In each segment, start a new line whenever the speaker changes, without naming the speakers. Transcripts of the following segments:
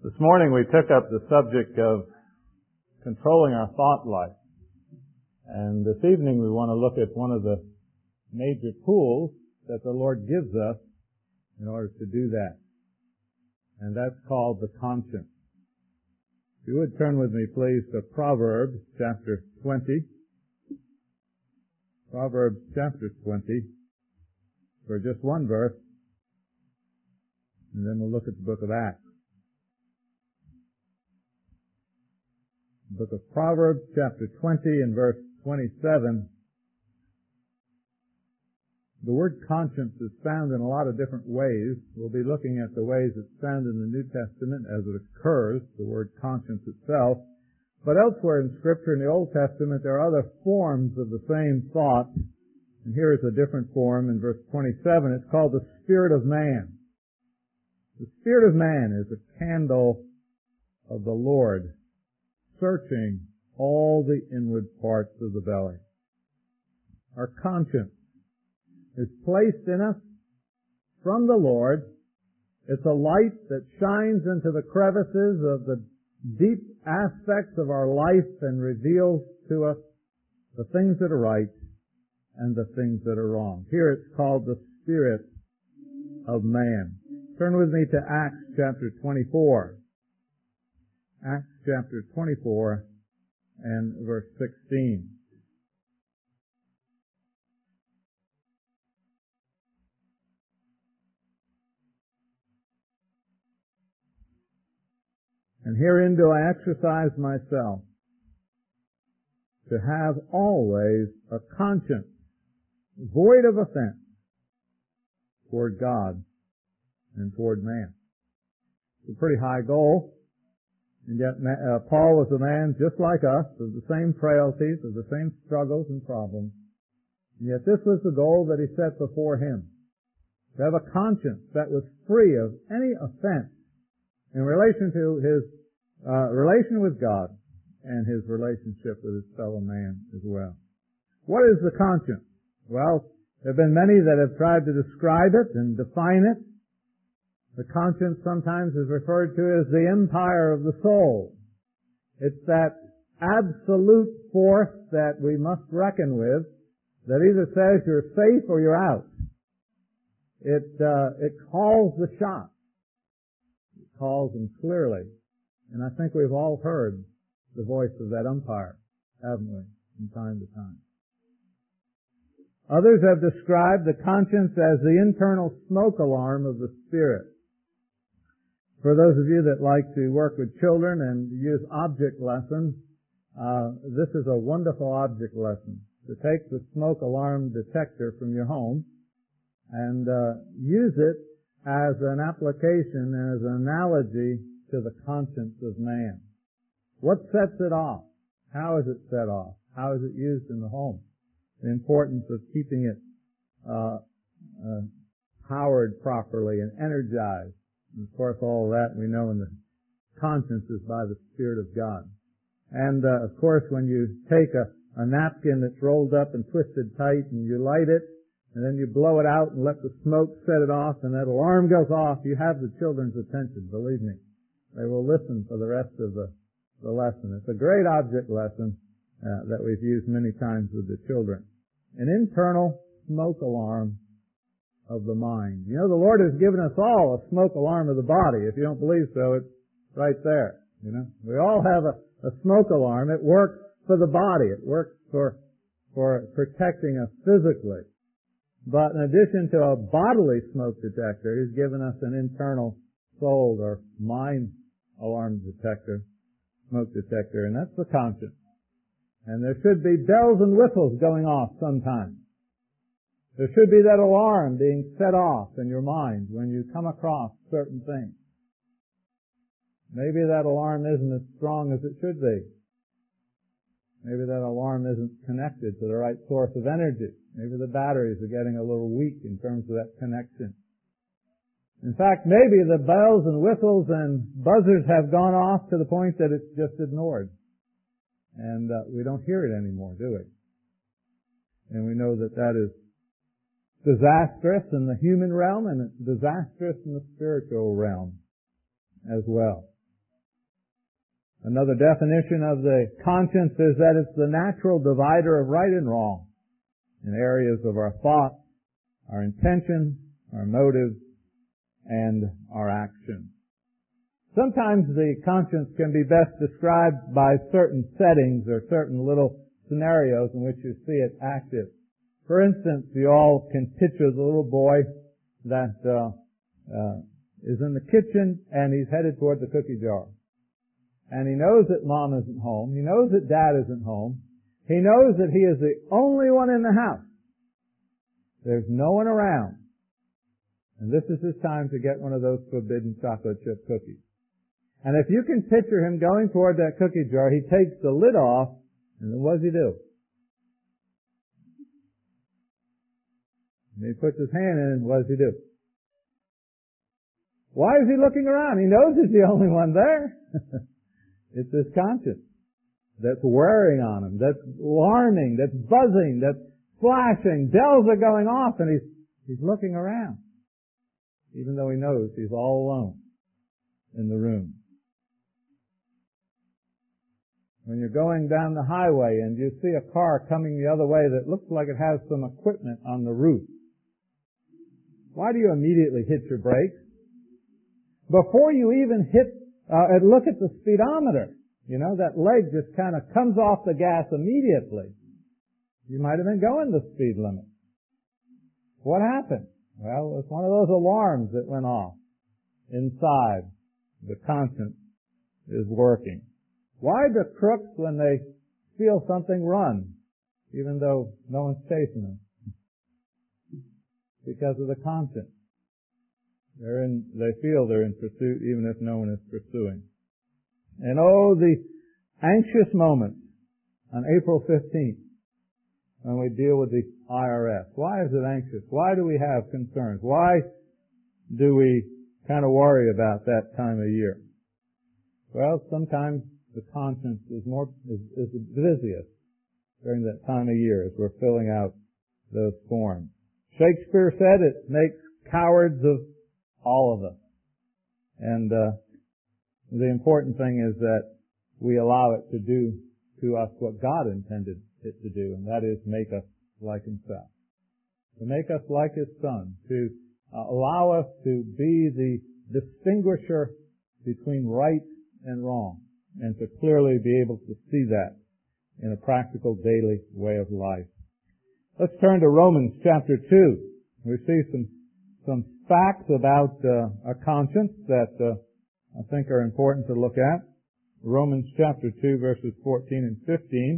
This morning we took up the subject of controlling our thought life. And this evening we want to look at one of the major tools that the Lord gives us in order to do that. And that's called the conscience. If you would turn with me please to Proverbs chapter 20. Proverbs chapter 20 for just one verse. And then we'll look at the book of Acts. The book of Proverbs, chapter 20 and verse 27. The word conscience is found in a lot of different ways. We'll be looking at the ways it's found in the New Testament as it occurs, the word conscience itself. But elsewhere in Scripture, in the Old Testament, there are other forms of the same thought. And here is a different form in verse 27. It's called the spirit of man. The spirit of man is a candle of the Lord, searching all the inward parts of the belly. Our conscience is placed in us from the Lord. It's a light that shines into the crevices of the deep aspects of our life and reveals to us the things that are right and the things that are wrong. Here it's called the spirit of man. Turn with me to Acts chapter 24. Acts chapter 24 and verse 16. And herein do I exercise myself to have always a conscience void of offense toward God and toward man. It's a pretty high goal. And yet Paul was a man just like us, of the same frailties, of the same struggles and problems. And yet this was the goal that he set before him. To have a conscience that was free of any offense in relation to his relation with God and his relationship with his fellow man as well. What is the conscience? Well, there have been many that have tried to describe it and define it. The conscience sometimes is referred to as the empire of the soul. It's that absolute force that we must reckon with that either says you're safe or you're out. It calls the shots. It calls them clearly. And I think we've all heard the voice of that umpire, haven't we, from time to time. Others have described the conscience as the internal smoke alarm of the spirit. For those of you that like to work with children and use object lessons, this is a wonderful object lesson. To take the smoke alarm detector from your home and use it as an application and as an analogy to the conscience of man. What sets it off? How is it set off? How is it used in the home? The importance of keeping it powered properly and energized. And of course, all of that we know in the conscience is by the Spirit of God. And of course, when you take a napkin that's rolled up and twisted tight and you light it, and then you blow it out and let the smoke set it off, and that alarm goes off, you have the children's attention, believe me. They will listen for the rest of the lesson. It's a great object lesson that we've used many times with the children. An internal smoke alarm of the mind. You know, the Lord has given us all a smoke alarm of the body. If you don't believe so, it's right there. You know, we all have a smoke alarm. It works for the body. It works for protecting us physically. But in addition to a bodily smoke detector, He's given us an internal soul or mind alarm detector, smoke detector, and that's the conscience. And there should be bells and whistles going off sometimes. There should be that alarm being set off in your mind when you come across certain things. Maybe that alarm isn't as strong as it should be. Maybe that alarm isn't connected to the right source of energy. Maybe the batteries are getting a little weak in terms of that connection. In fact, maybe the bells and whistles and buzzers have gone off to the point that it's just ignored. And we don't hear it anymore, do we? And we know that that is disastrous in the human realm, and it's disastrous in the spiritual realm as well. Another definition of the conscience is that it's the natural divider of right and wrong in areas of our thought, our intention, our motives, and our action. Sometimes the conscience can be best described by certain settings or certain little scenarios in which you see it active. For instance, you all can picture the little boy that is in the kitchen and he's headed toward the cookie jar. And he knows that Mom isn't home. He knows that Dad isn't home. He knows that he is the only one in the house. There's no one around. And this is his time to get one of those forbidden chocolate chip cookies. And if you can picture him going toward that cookie jar, he takes the lid off, and then what does he do? And he puts his hand in, and what does he do? Why is he looking around? He knows he's the only one there. It's his conscience that's wearing on him, that's alarming, that's buzzing, that's flashing. Bells are going off, and he's looking around, even though he knows he's all alone in the room. When you're going down the highway and you see a car coming the other way that looks like it has some equipment on the roof, why do you immediately hit your brakes? Before you even look at the speedometer, you know, that leg just kind of comes off the gas immediately. You might have been going the speed limit. What happened? Well, it's one of those alarms that went off inside. The conscience is working. Why do crooks, when they feel something, run, even though no one's chasing them? Because of the conscience. They feel they're in pursuit even if no one is pursuing. And oh, the anxious moments on April 15th when we deal with the IRS. Why is it anxious? Why do we have concerns? Why do we kind of worry about that time of year? Well, sometimes the conscience is the busiest during that time of year as we're filling out those forms. Shakespeare said it makes cowards of all of us. And the important thing is that we allow it to do to us what God intended it to do, and that is make us like Himself. To make us like His Son. To allow us to be the distinguisher between right and wrong, and to clearly be able to see that in a practical daily way of life. Let's turn to Romans chapter 2. We see some facts about a conscience that I think are important to look at. Romans chapter 2 verses 14 and 15.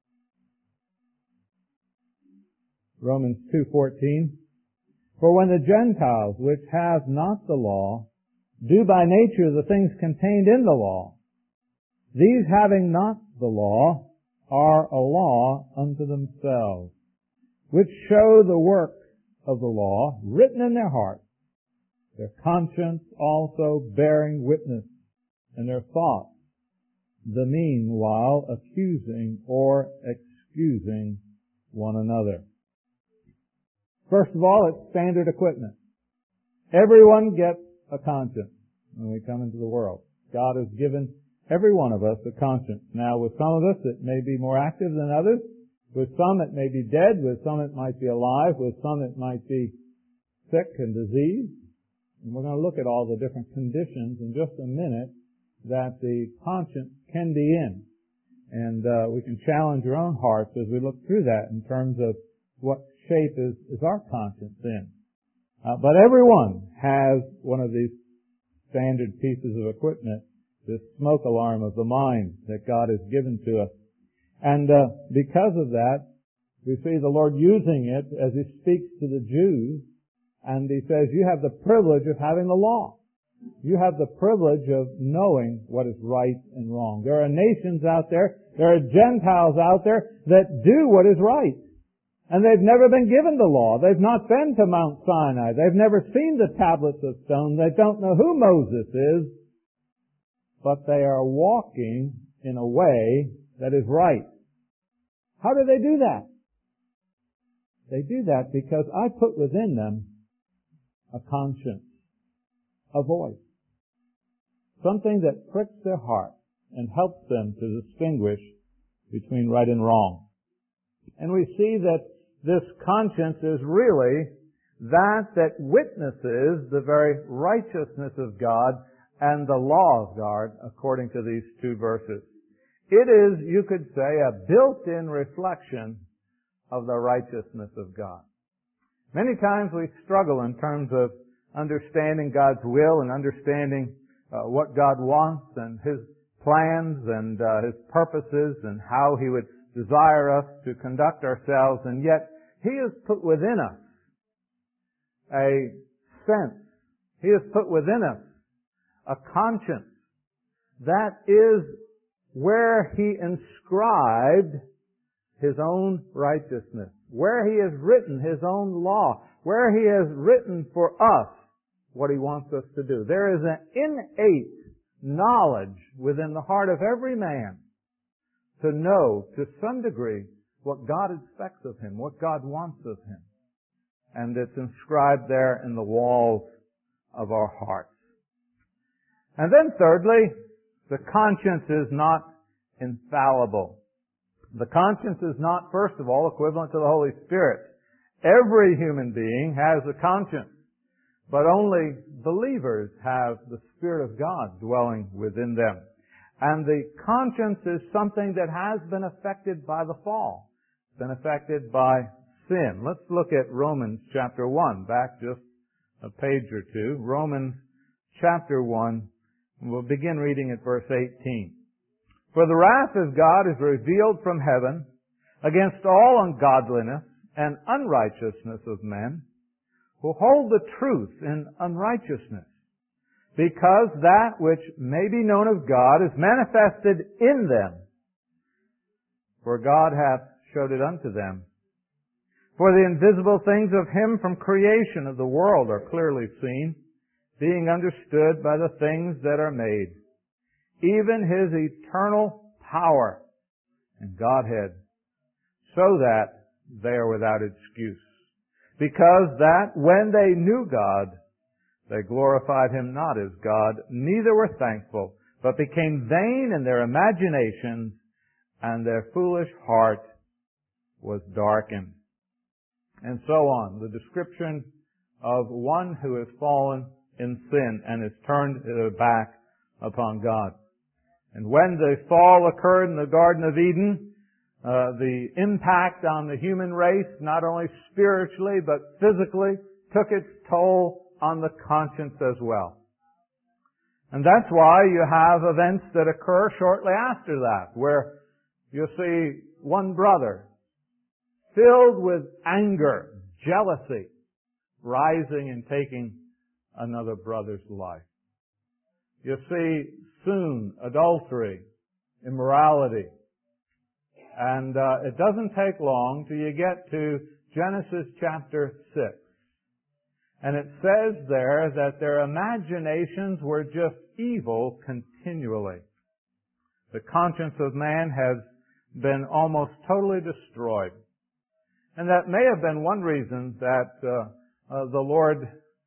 Romans 2:14. For when the Gentiles, which have not the law, do by nature the things contained in the law, these having not the law are a law unto themselves, which show the work of the law written in their hearts, their conscience also bearing witness, and their thoughts the meanwhile accusing or excusing one another. First of all, it's standard equipment. Everyone gets a conscience when we come into the world. God has given every one of us a conscience. Now, with some of us, it may be more active than others. With some, it may be dead. With some, it might be alive. With some, it might be sick and diseased. And we're going to look at all the different conditions in just a minute that the conscience can be in. And we can challenge our own hearts as we look through that in terms of what shape is our conscience in. But everyone has one of these standard pieces of equipment, this smoke alarm of the mind that God has given to us. And because of that, we see the Lord using it as He speaks to the Jews, and He says, you have the privilege of having the law. You have the privilege of knowing what is right and wrong. There are nations out there, there are Gentiles out there that do what is right. And they've never been given the law. They've not been to Mount Sinai. They've never seen the tablets of stone. They don't know who Moses is. But they are walking in a way that is right. How do they do that? They do that because I put within them a conscience, a voice, something that pricks their heart and helps them to distinguish between right and wrong. And we see that this conscience is really that witnesses the very righteousness of God and the law of God, according to these two verses. It is, you could say, a built-in reflection of the righteousness of God. Many times we struggle in terms of understanding God's will and understanding what God wants and His plans and His purposes and how He would desire us to conduct ourselves, and yet He has put within us a sense. He has put within us a conscience. That is where He inscribed His own righteousness, where He has written His own law, where He has written for us what He wants us to do. There is an innate knowledge within the heart of every man to know to some degree what God expects of him, what God wants of him. And it's inscribed there in the walls of our hearts. And then thirdly, the conscience is not infallible. The conscience is not, first of all, equivalent to the Holy Spirit. Every human being has a conscience, but only believers have the Spirit of God dwelling within them. And the conscience is something that has been affected by the fall. It's been affected by sin. Let's look at Romans chapter 1, back just a page or two. Romans chapter 1, and we'll begin reading at verse 18. For the wrath of God is revealed from heaven against all ungodliness and unrighteousness of men, who hold the truth in unrighteousness, because that which may be known of God is manifested in them, for God hath showed it unto them. For the invisible things of Him from creation of the world are clearly seen, being understood by the things that are made, even His eternal power and Godhead, so that they are without excuse. Because that when they knew God, they glorified Him not as God, neither were thankful, but became vain in their imaginations, and their foolish heart was darkened. And so on. The description of one who has fallen in sin and has turned their back upon God. And when the fall occurred in the Garden of Eden, the impact on the human race, not only spiritually but physically, took its toll on the conscience as well. And that's why you have events that occur shortly after that, where you see one brother filled with anger, jealousy, rising and taking another brother's life. You see soon adultery, immorality. And it doesn't take long till you get to Genesis chapter 6. And it says there that their imaginations were just evil continually. The conscience of man has been almost totally destroyed. And that may have been one reason that the Lord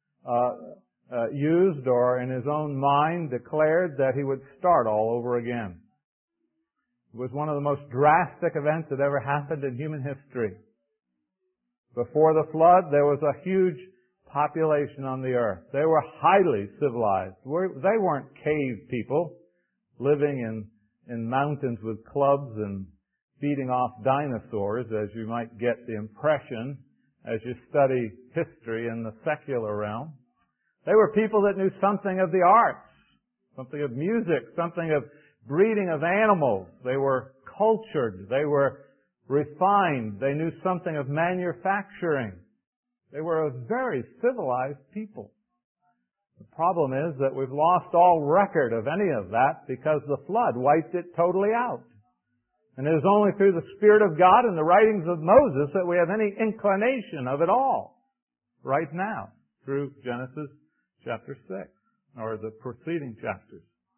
used, or in His own mind declared, that He would start all over again. It was one of the most drastic events that ever happened in human history. Before the flood, there was a huge population on the earth. They were highly civilized. They weren't cave people living in mountains with clubs and feeding off dinosaurs, as you might get the impression as you study history in the secular realm. They were people that knew something of the arts, something of music, something of breeding of animals. They were cultured. They were refined. They knew something of manufacturing. They were a very civilized people. The problem is that we've lost all record of any of that because the flood wiped it totally out. And it is only through the Spirit of God and the writings of Moses that we have any inclination of it all right now through Genesis chapter 6, or the preceding chapters.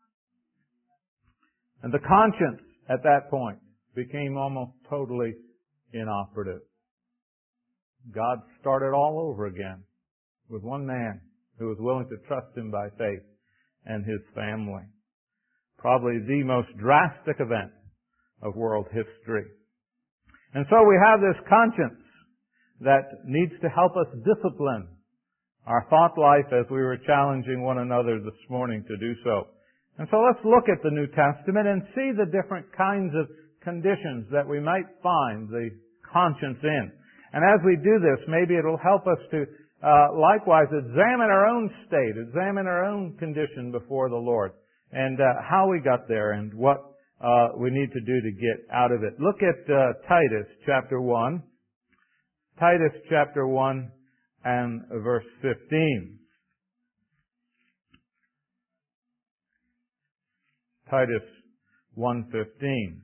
And the conscience at that point became almost totally inoperative. God started all over again with one man who was willing to trust Him by faith and his family. probably the most drastic event of world history. And so we have this conscience that needs to help us discipline our thought life as we were challenging one another this morning to do so. And so let's look at the New Testament and see the different kinds of conditions that we might find the conscience in. And as we do this, maybe it'll help us to likewise examine our own state, examine our own condition before the Lord, and how we got there and what we need to do to get out of it. Look at Titus chapter 1. Titus chapter 1 and verse 15. Titus 1:15.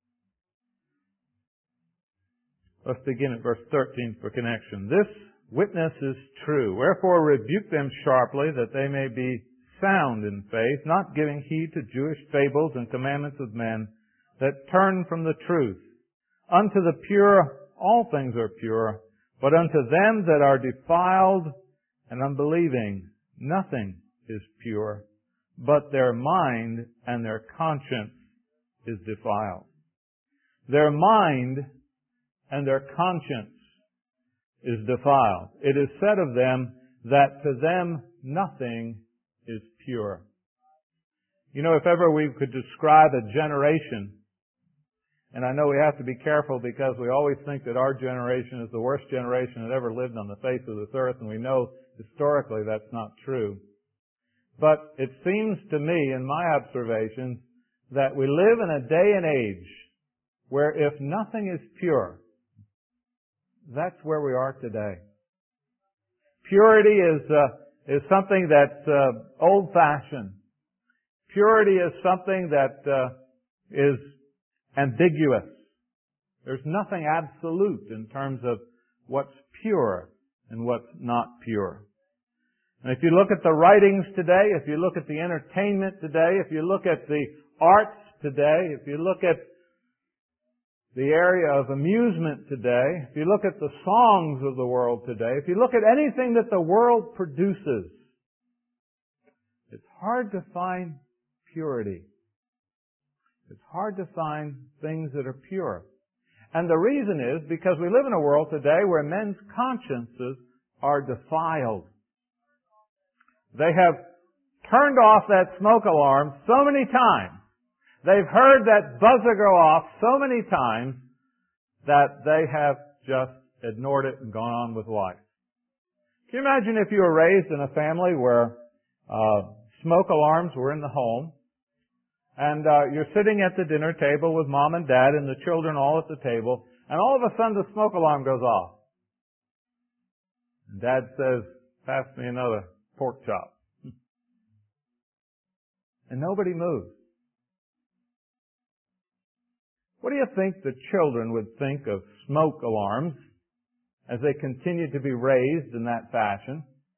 Let's begin at verse 13 for connection. This witness is true. Wherefore rebuke them sharply, that they may be sound in faith, not giving heed to Jewish fables and commandments of men that turn from the truth. Unto the pure all things are pure, but unto them that are defiled and unbelieving nothing is pure, but their mind and their conscience is defiled. Their mind and their conscience is defiled. It is said of them that to them nothing is pure. You know, if ever we could describe a generation, and I know we have to be careful because we always think that our generation is the worst generation that ever lived on the face of this earth, and we know historically that's not true. But it seems to me, in my observations, that we live in a day and age where if nothing is pure, that's where we are today. Purity is something that's old-fashioned. Purity is something that is ambiguous. There's nothing absolute in terms of what's pure and what's not pure. And if you look at the writings today, if you look at the entertainment today, if you look at the arts today, if you look at the area of amusement today, if you look at the songs of the world today, if you look at anything that the world produces, it's hard to find purity. It's hard to find things that are pure. And the reason is because we live in a world today where men's consciences are defiled. They have turned off that smoke alarm so many times. They've heard that buzzer go off so many times that they have just ignored it and gone on with life. Can you imagine if you were raised in a family where smoke alarms were in the home, and you're sitting at the dinner table with mom and dad and the children all at the table, and all of a sudden the smoke alarm goes off. And dad says, "Pass me another pork chop." And nobody moves. What do you think the children would think of smoke alarms as they continue to be raised in that fashion?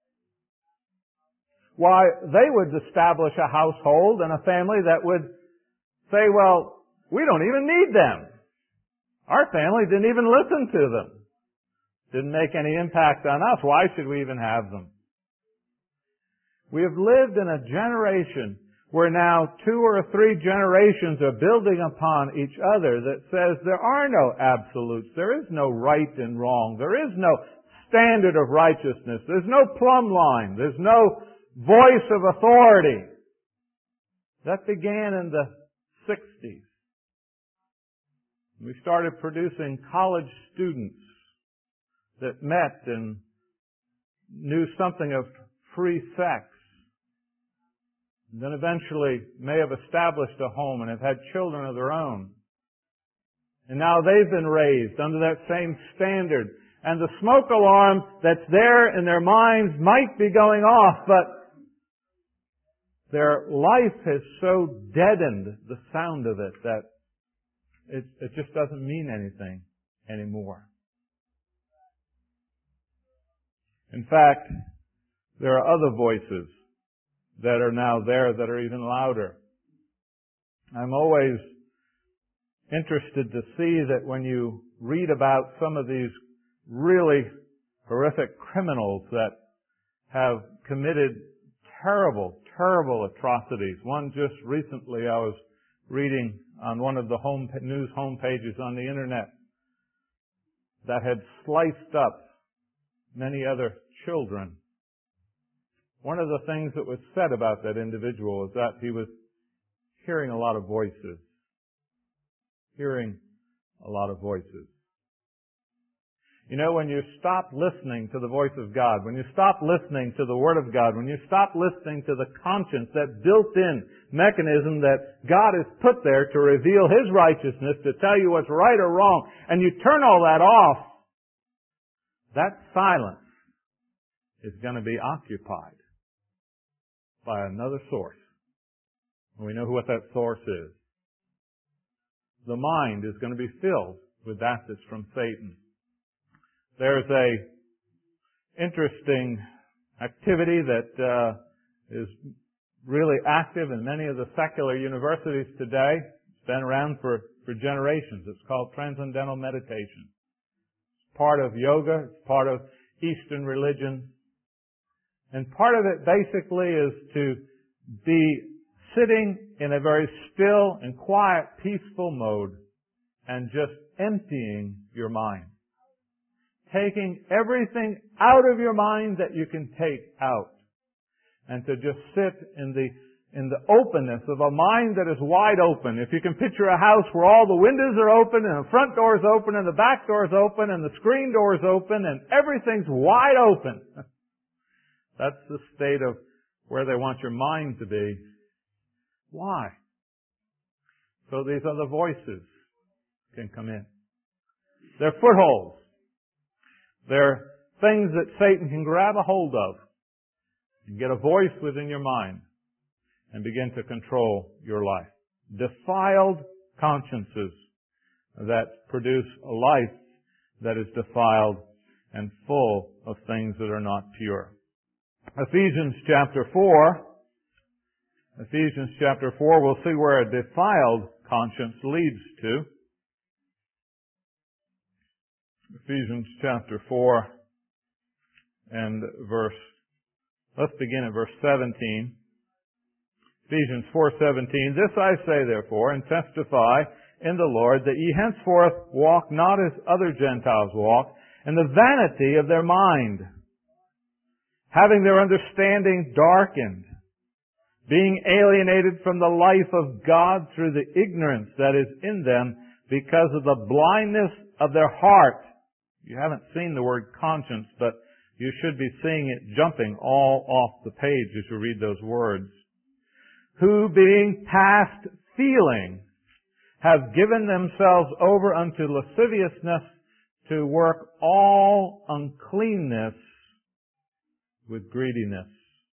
Why, they would establish a household and a family that would say, well, we don't even need them. Our family didn't even listen to them. Didn't make any impact on us. Why should we even have them? We have lived in a generation where now 2 or 3 generations are building upon each other that says there are no absolutes. There is no right and wrong. There is no standard of righteousness. There's no plumb line. There's no voice of authority. That began in the 60s. We started producing college students that met and knew something of free sex. And then eventually may have established a home and have had children of their own. And now they've been raised under that same standard. And the smoke alarm that's there in their minds might be going off, but their life has so deadened the sound of it that it just doesn't mean anything anymore. In fact, there are other voices that are now there that are even louder. I'm always interested to see that when you read about some of these really horrific criminals that have committed terrible, terrible atrocities. One just recently I was reading on one of the news home pages on the internet that had sliced up many other children. One of the things that was said about that individual was that he was hearing a lot of voices. Hearing a lot of voices. You know, when you stop listening to the voice of God, when you stop listening to the Word of God, when you stop listening to the conscience, that built-in mechanism that God has put there to reveal His righteousness, to tell you what's right or wrong, and you turn all that off, that silence is going to be occupied by another source. And we know what that source is. The mind is going to be filled with that that's from Satan. There's a interesting activity that is really active in many of the secular universities today. It's been around for generations. It's called transcendental meditation. It's part of yoga. It's part of Eastern religion. And part of it basically is to be sitting in a very still and quiet, peaceful mode and just emptying your mind. Taking everything out of your mind that you can take out. And to just sit in the openness of a mind that is wide open. If you can picture a house where all the windows are open and the front door is open and the back door is open and the screen door is open and everything's wide open. That's the state of where they want your mind to be. Why? So these other voices can come in. They're footholds. They're things that Satan can grab a hold of and get a voice within your mind and begin to control your life. Defiled consciences that produce a life that is defiled and full of things that are not pure. Ephesians chapter 4, we'll see where a defiled conscience leads to. Ephesians chapter 4 and let's begin at verse 17. Ephesians 4:17, "This I say therefore, and testify in the Lord, that ye henceforth walk not as other Gentiles walk, in the vanity of their mind, having their understanding darkened, being alienated from the life of God through the ignorance that is in them, because of the blindness of their heart." You haven't seen the word conscience, but you should be seeing it jumping all off the page as you read those words. "Who being past feeling have given themselves over unto lasciviousness to work all uncleanness with greediness."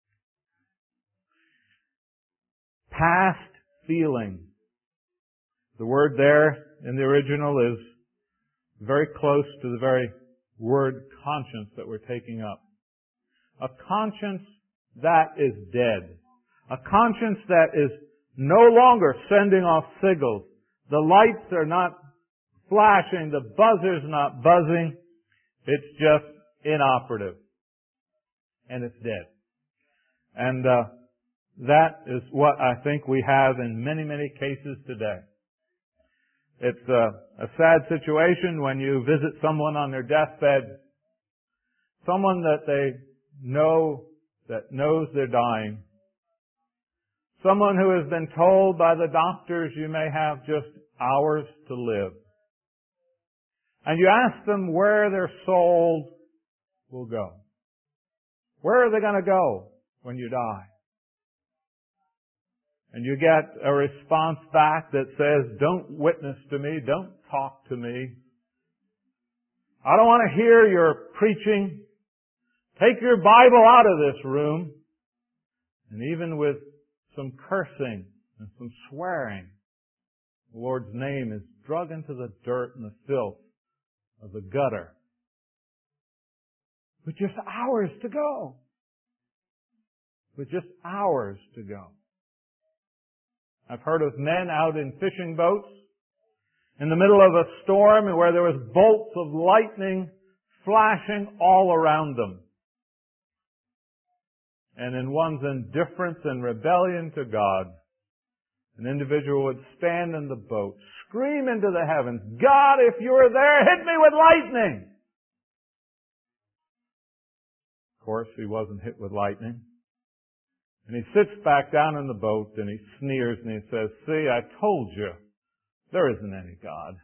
Past feeling. The word there in the original is very close to the very word conscience that we're taking up. A conscience that is dead. A conscience that is no longer sending off signals. The lights are not flashing. The buzzer's not buzzing. It's just inoperative. And it's dead. And that is what I think we have in many, many cases today. It's a sad situation when you visit someone on their deathbed, someone that they know that knows they're dying, someone who has been told by the doctors you may have just hours to live. And you ask them where their soul will go. Where are they going to go when you die? And you get a response back that says, "Don't witness to me, don't talk to me. I don't want to hear your preaching. Take your Bible out of this room." And even with some cursing and some swearing, the Lord's name is drug into the dirt and the filth of the gutter. With just hours to go. With just hours to go. I've heard of men out in fishing boats in the middle of a storm and where there was bolts of lightning flashing all around them.
and in one's indifference and rebellion to God, an individual would stand in the boat, scream into the heavens, "God, if you are there, hit me with lightning!" Of course, he wasn't hit with lightning. And he sits back down in the boat and he sneers and he says, "See, I told you, there isn't any God."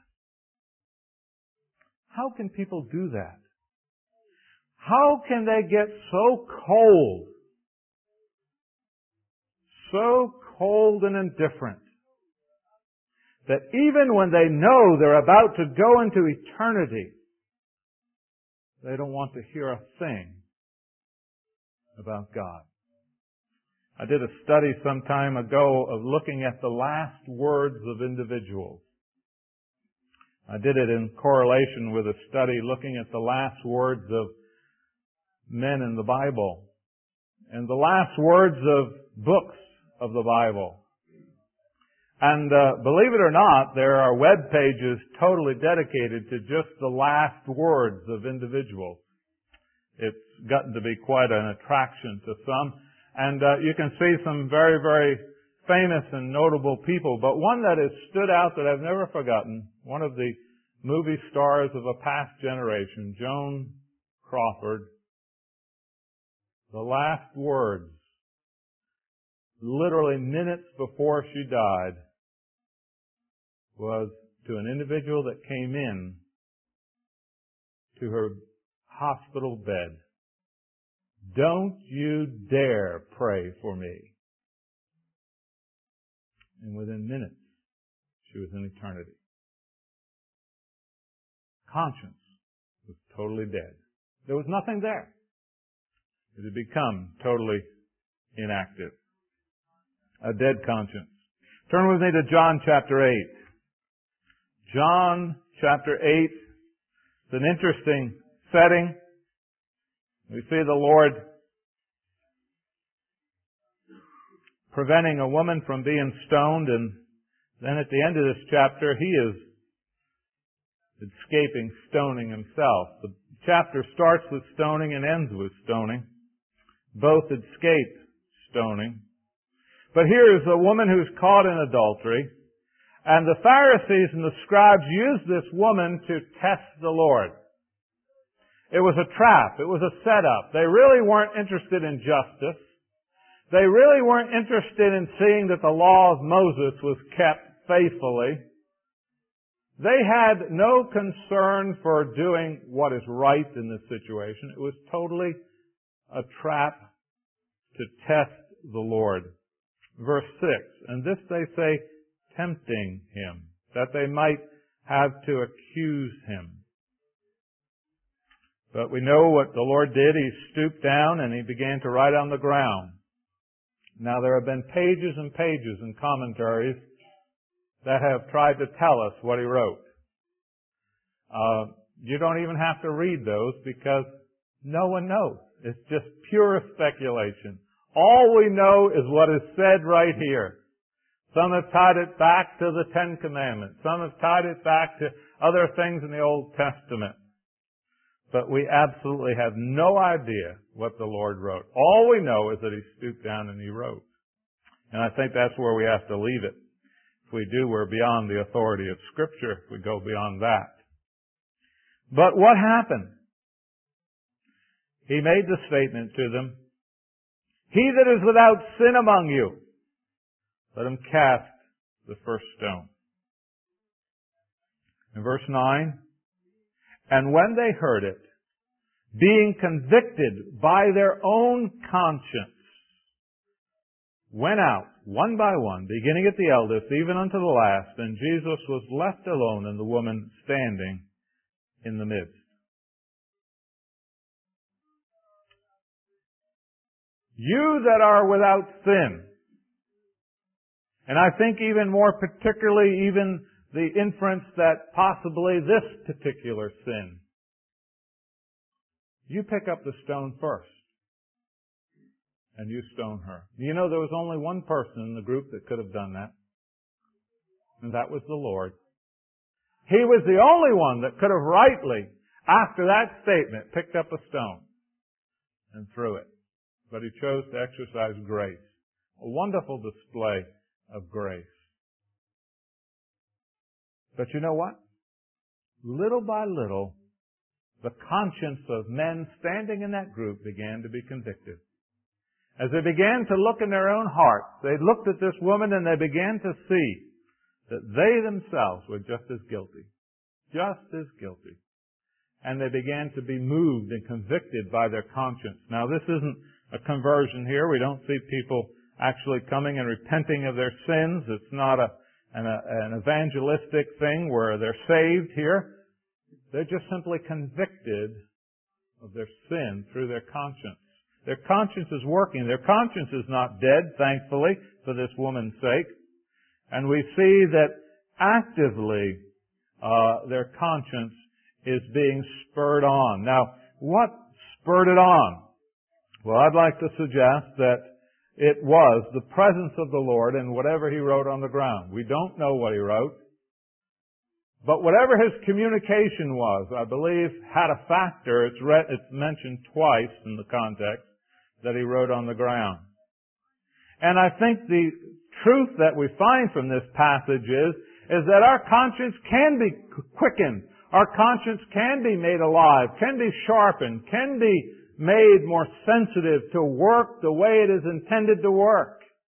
How can people do that? How can they get so cold? So cold and indifferent that even when they know they're about to go into eternity, they don't want to hear a thing about God. I did a study some time ago of looking at the last words of individuals. I did it in correlation with a study looking at the last words of men in the Bible and the last words of books of the Bible. And believe it or not, there are web pages totally dedicated to just the last words of individuals. It's gotten to be quite an attraction to some. And you can see some very, very famous and notable people. But one that has stood out that I've never forgotten, one of the movie stars of a past generation, Joan Crawford, the last words, literally minutes before she died, was to an individual that came in to her hospital bed, "Don't you dare pray for me." And within minutes, she was in eternity. Conscience was totally dead. There was nothing there. It had become totally inactive. A dead conscience. Turn with me to John chapter 8. John chapter 8. It's an interesting setting. We see the Lord preventing a woman from being stoned, and then at the end of this chapter, he is escaping stoning himself. The chapter starts with stoning and ends with stoning. Both escape stoning. But here is a woman who's caught in adultery, and the Pharisees and the scribes used this woman to test the Lord. It was a trap. It was a setup. They really weren't interested in justice. They really weren't interested in seeing that the law of Moses was kept faithfully. They had no concern for doing what is right in this situation. It was totally a trap to test the Lord. Verse 6, "And this they say, tempting him, that they might have to accuse him." But we know what the Lord did. He stooped down and he began to write on the ground. Now there have been pages and pages in commentaries that have tried to tell us what he wrote. You don't even have to read those because no one knows. It's just pure speculation. All we know is what is said right here. Some have tied it back to the Ten Commandments. Some have tied it back to other things in the Old Testament. But we absolutely have no idea what the Lord wrote. All we know is that he stooped down and he wrote. And I think that's where we have to leave it. If we do, we're beyond the authority of Scripture if we go beyond that. But what happened? He made the statement to them, "He that is without sin among you, let him cast the first stone." In verse 9, "And when they heard it, being convicted by their own conscience, went out one by one, beginning at the eldest, even unto the last, and Jesus was left alone, and the woman standing in the midst." You that are without sin, and I think even more particularly even the inference that possibly this particular sin, you pick up the stone first and you stone her. You know, there was only one person in the group that could have done that, and that was the Lord. He was the only one that could have rightly, after that statement, picked up a stone and threw it. but he chose to exercise grace. A wonderful display of grace. But you know what? Little by little, the conscience of men standing in that group began to be convicted. As they began to look in their own hearts, they looked at this woman and they began to see that they themselves were just as guilty. Just as guilty. And they began to be moved and convicted by their conscience. Now, this isn't a conversion here. We don't see people actually coming and repenting of their sins. It's not an evangelistic thing where they're saved here. They're just simply convicted of their sin through their conscience. Their conscience is working. Their conscience is not dead, thankfully, for this woman's sake. And we see that actively their conscience is being spurred on. Now, what spurred it on? Well, I'd like to suggest that it was the presence of the Lord in whatever he wrote on the ground. We don't know what he wrote. But whatever his communication was, I believe, had a factor. It's mentioned twice in the context that he wrote on the ground. And I think the truth that we find from this passage is that our conscience can be quickened. Our conscience can be made alive, can be sharpened, can be made more sensitive to work the way it is intended to work.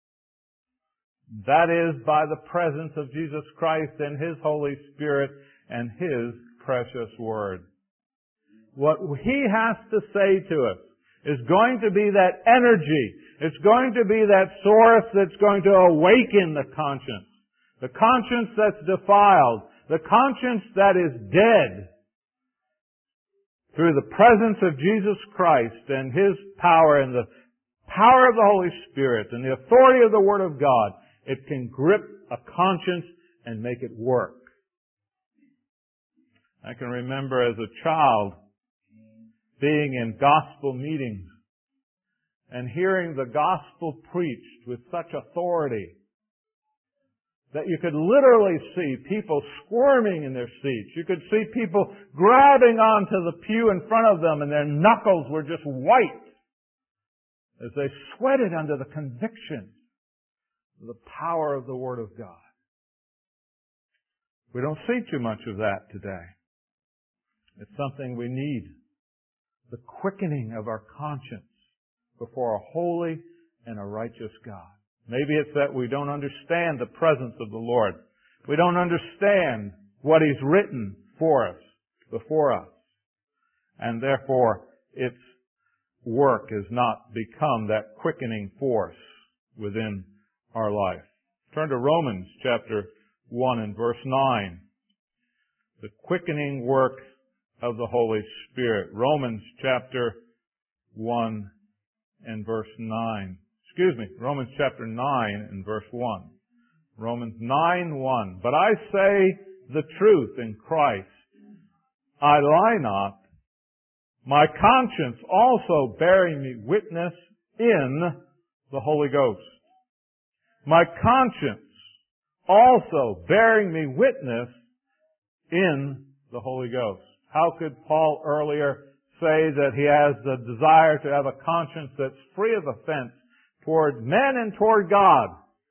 That is by the presence of Jesus Christ and His Holy Spirit and His precious Word. What He has to say to us is going to be that energy. It's going to be that source that's going to awaken the conscience. The conscience that's defiled. The conscience that is dead. Through the presence of Jesus Christ and His power and the power of the Holy Spirit and the authority of the Word of God, it can grip a conscience and make it work. I can remember as a child being in gospel meetings and hearing the gospel preached with such authority that you could literally see people squirming in their seats. You could see people grabbing onto the pew in front of them and their knuckles were just white as they sweated under the conviction of the power of the Word of God. We don't see too much of that today. It's something we need. The quickening of our conscience before a holy and a righteous God. Maybe it's that we don't understand the presence of the Lord. We don't understand what He's written for us, before us. And therefore, its work has not become that quickening force within our life. Turn to Romans chapter 1 and verse 9. The quickening work of the Holy Spirit. Romans chapter 1 and verse 9. Romans chapter 9 and verse 1. Romans 9:1. But I say the truth in Christ. I lie not. My conscience also bearing me witness in the Holy Ghost. My conscience also bearing me witness in the Holy Ghost. How could Paul earlier say that he has the desire to have a conscience that's free of offense toward men and toward God?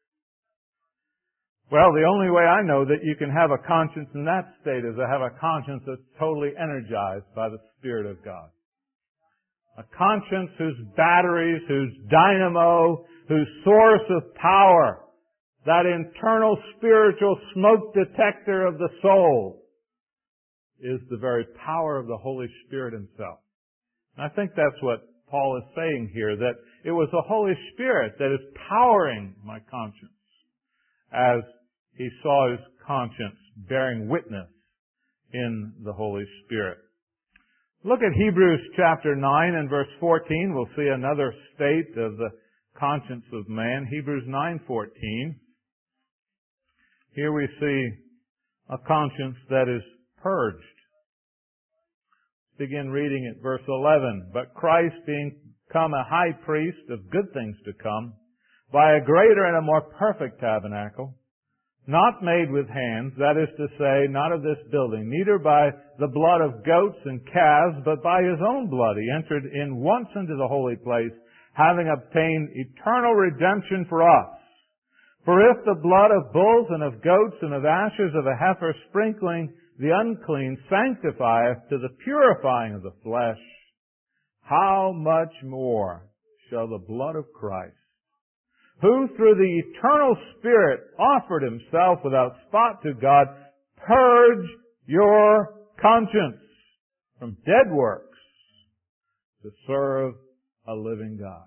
Well, the only way I know that you can have a conscience in that state is to have a conscience that's totally energized by the Spirit of God. A conscience whose batteries, whose dynamo, whose source of power, that internal spiritual smoke detector of the soul, is the very power of the Holy Spirit Himself. And I think that's what Paul is saying here, that it was the Holy Spirit that is powering my conscience as he saw his conscience bearing witness in the Holy Spirit. Look at Hebrews chapter 9 and verse 14. We'll see another state of the conscience of man. Hebrews 9:14. Here we see a conscience that is purged. Begin reading at verse 11. But Christ being come a high priest of good things to come, by a greater and a more perfect tabernacle, not made with hands, that is to say, not of this building, neither by the blood of goats and calves, but by His own blood. He entered in once into the holy place, having obtained eternal redemption for us. For if the blood of bulls and of goats and of ashes of a heifer sprinkling the unclean sanctifieth to the purifying of the flesh, how much more shall the blood of Christ, who through the eternal Spirit offered himself without spot to God, purge your conscience from dead works to serve a living God.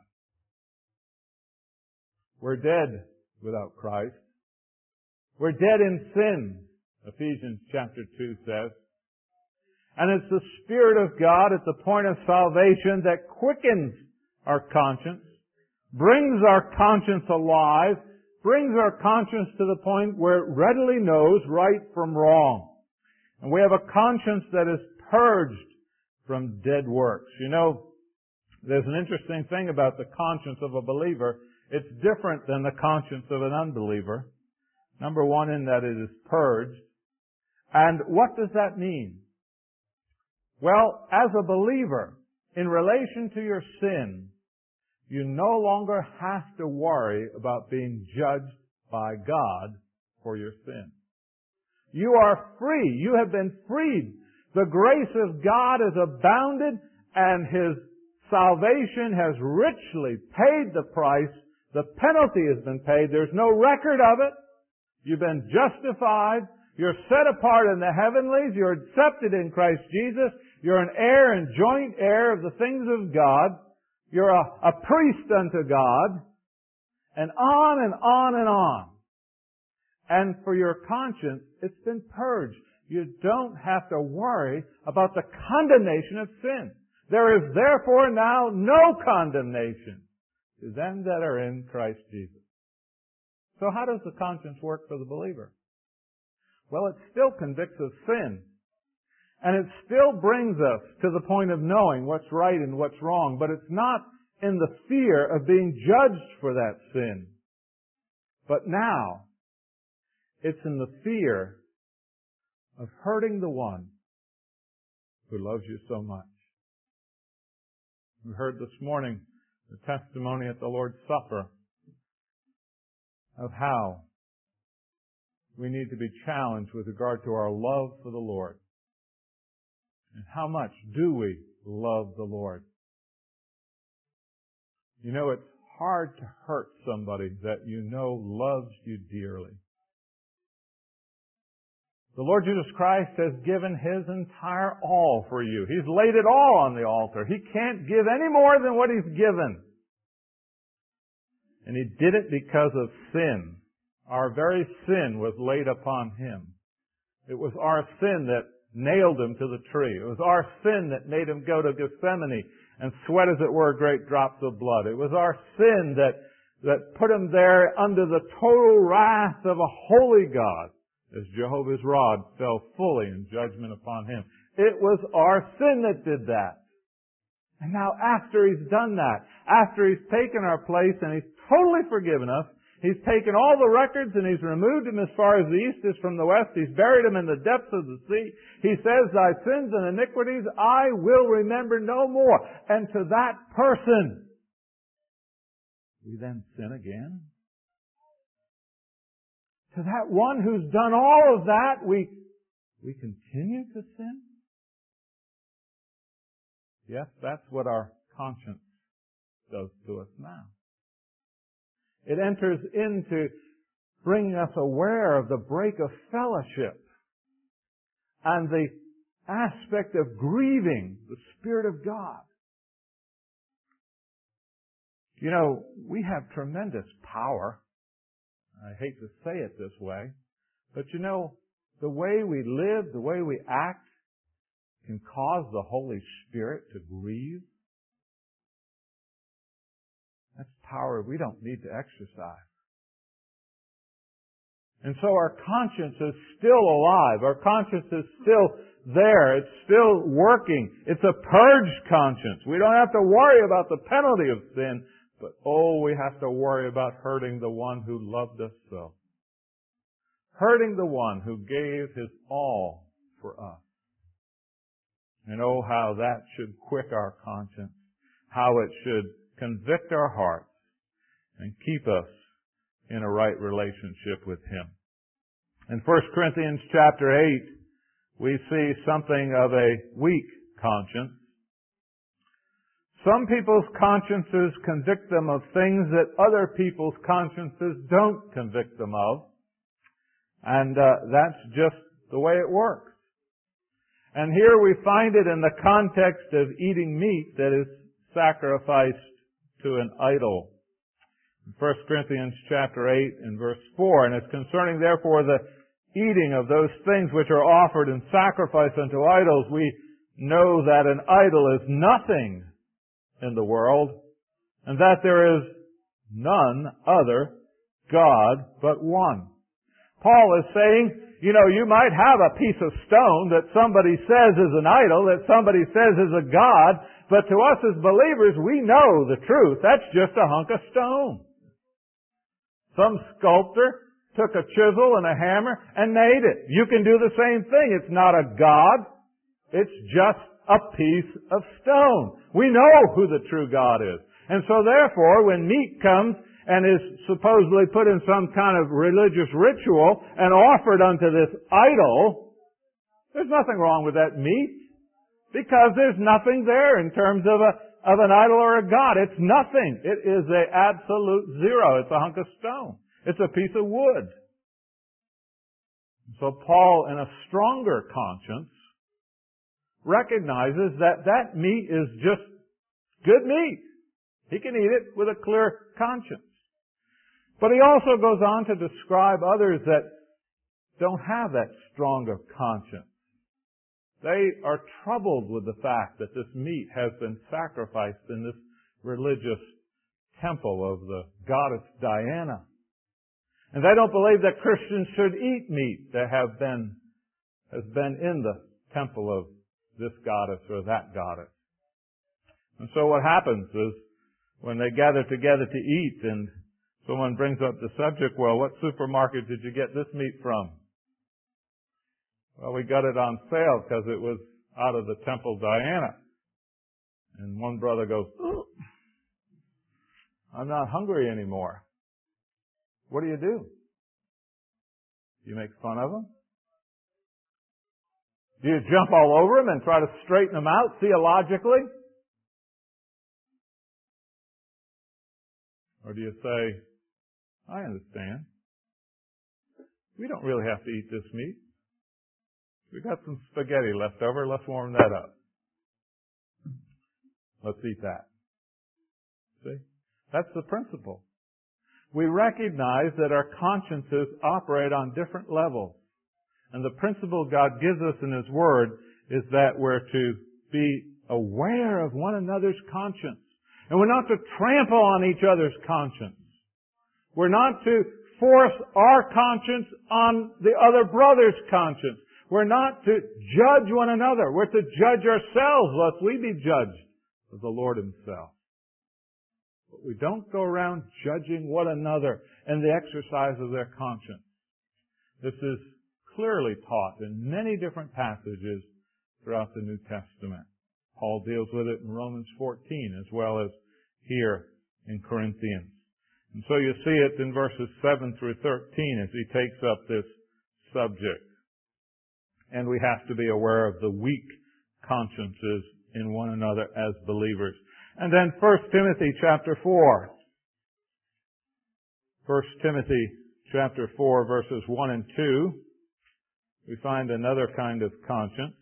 We're dead without Christ. We're dead in sin, Ephesians chapter 2 says. And it's the Spirit of God at the point of salvation that quickens our conscience, brings our conscience alive, brings our conscience to the point where it readily knows right from wrong. And we have a conscience that is purged from dead works. You know, there's an interesting thing about the conscience of a believer. It's different than the conscience of an unbeliever. Number one, in that it is purged. And what does that mean? Well, as a believer, in relation to your sin, you no longer have to worry about being judged by God for your sin. You are free. You have been freed. The grace of God has abounded, and His salvation has richly paid the price. The penalty has been paid. There's no record of it. You've been justified. You're set apart in the heavenlies. You're accepted in Christ Jesus. You're an heir and joint heir of the things of God. You're a priest unto God. And on and on and on. And for your conscience, it's been purged. You don't have to worry about the condemnation of sin. There is therefore now no condemnation to them that are in Christ Jesus. So how does the conscience work for the believer? Well, it still convicts of sin. And it still brings us to the point of knowing what's right and what's wrong. But it's not in the fear of being judged for that sin. But now, it's in the fear of hurting the one who loves you so much. We heard this morning the testimony at the Lord's Supper of how we need to be challenged with regard to our love for the Lord. And how much do we love the Lord? You know, it's hard to hurt somebody that you know loves you dearly. The Lord Jesus Christ has given His entire all for you. He's laid it all on the altar. He can't give any more than what He's given. And He did it because of sin. Our very sin was laid upon Him. It was our sin that nailed Him to the tree. It was our sin that made Him go to Gethsemane and sweat, as it were, great drops of blood. It was our sin that put Him there under the total wrath of a holy God, as Jehovah's rod fell fully in judgment upon Him. It was our sin that did that. And now after He's done that, after He's taken our place and He's totally forgiven us, He's taken all the records and He's removed them as far as the east is from the west. He's buried them in the depths of the sea. He says, thy sins and iniquities I will remember no more. And to that person, we then sin again? To that one who's done all of that, we continue to sin? Yes, that's what our conscience does to us now. It enters into bringing us aware of the break of fellowship and the aspect of grieving the Spirit of God. You know, we have tremendous power. I hate to say it this way, but you know, the way we live, the way we act can cause the Holy Spirit to grieve. That's power we don't need to exercise. And so our conscience is still alive. Our conscience is still there. It's still working. It's a purged conscience. We don't have to worry about the penalty of sin, but we have to worry about hurting the one who loved us so. Hurting the one who gave His all for us. And how that should quick our conscience. How it should convict our hearts and keep us in a right relationship with Him. In 1 Corinthians chapter 8, we see something of a weak conscience. Some people's consciences convict them of things that other people's consciences don't convict them of. And that's just the way it works. And here we find it in the context of eating meat that is sacrificed to an idol. In 1 Corinthians chapter 8 and verse 4, and it's concerning therefore the eating of those things which are offered in sacrifice unto idols, we know that an idol is nothing in the world, and that there is none other God but one. Paul is saying, you might have a piece of stone that somebody says is an idol, that somebody says is a god, but to us as believers, we know the truth. That's just a hunk of stone. Some sculptor took a chisel and a hammer and made it. You can do the same thing. It's not a god. It's just a piece of stone. We know who the true God is. And so therefore, when meat comes and is supposedly put in some kind of religious ritual and offered unto this idol, there's nothing wrong with that meat, because there's nothing there in terms of an idol or a god. It's nothing. It is an absolute zero. It's a hunk of stone. It's a piece of wood. So Paul, in a stronger conscience, recognizes that that meat is just good meat. He can eat it with a clear conscience. But he also goes on to describe others that don't have that stronger conscience. They are troubled with the fact that this meat has been sacrificed in this religious temple of the goddess Diana. And they don't believe that Christians should eat meat that has been in the temple of this goddess or that goddess. And so what happens is, when they gather together to eat and someone brings up the subject, well, what supermarket did you get this meat from? Well, we got it on sale because it was out of the temple Diana. And one brother goes, oh, I'm not hungry anymore. What do? You make fun of him? Do you jump all over him and try to straighten him out theologically? Or do you say, I understand. We don't really have to eat this meat. We've got some spaghetti left over. Let's warm that up. Let's eat that. See? That's the principle. We recognize that our consciences operate on different levels. And the principle God gives us in His Word is that we're to be aware of one another's conscience. And we're not to trample on each other's conscience. We're not to force our conscience on the other brother's conscience. We're not to judge one another. We're to judge ourselves lest we be judged of the Lord Himself. But we don't go around judging one another in the exercise of their conscience. This is clearly taught in many different passages throughout the New Testament. Paul deals with it in Romans 14 as well as here in Corinthians. And so you see it in verses 7 through 13 as he takes up this subject. And we have to be aware of the weak consciences in one another as believers. And then 1 Timothy chapter 4. 1 Timothy chapter 4 verses 1 and 2. We find another kind of conscience.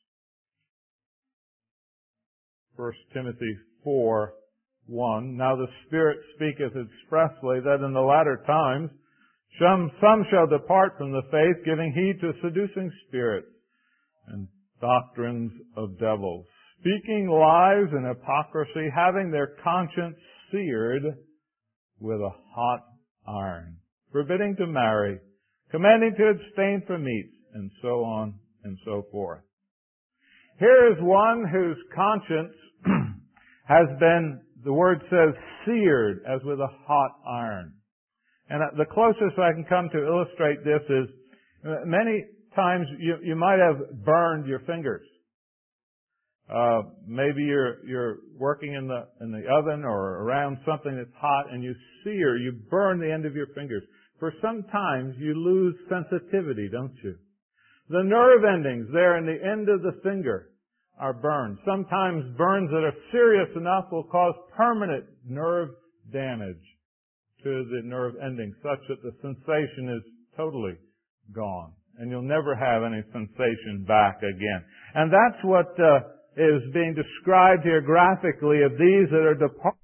1 Timothy 4:1. Now the Spirit speaketh expressly that in the latter times some shall depart from the faith, giving heed to seducing spirits and doctrines of devils, speaking lies and hypocrisy, having their conscience seared with a hot iron, forbidding to marry, commanding to abstain from meats, and so on and so forth. Here is one whose conscience has been, the word says, seared as with a hot iron. And the closest I can come to illustrate this is, many times you might have burned your fingers. Maybe you're working in the oven or around something that's hot and you sear, you burn the end of your fingers. For sometimes you lose sensitivity, don't you? The nerve endings there in the end of the finger are burned. Sometimes burns that are serious enough will cause permanent nerve damage to the nerve ending, such that the sensation is totally gone. And you'll never have any sensation back again. And that's what is being described here graphically of these that are departed